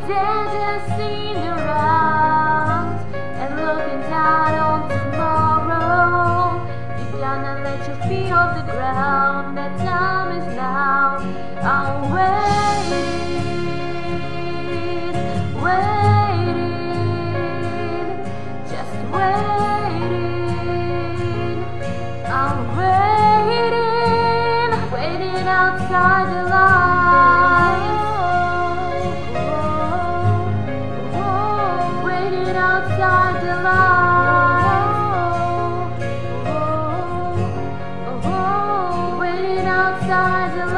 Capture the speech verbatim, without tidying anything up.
They're just sitting around and looking down on tomorrow. You're gonna let your feet off the ground. That time is now. I'm waiting, waiting, just waiting. I'm waiting, waiting outside the lines. Waiting outside the lines. Waiting outside the lines.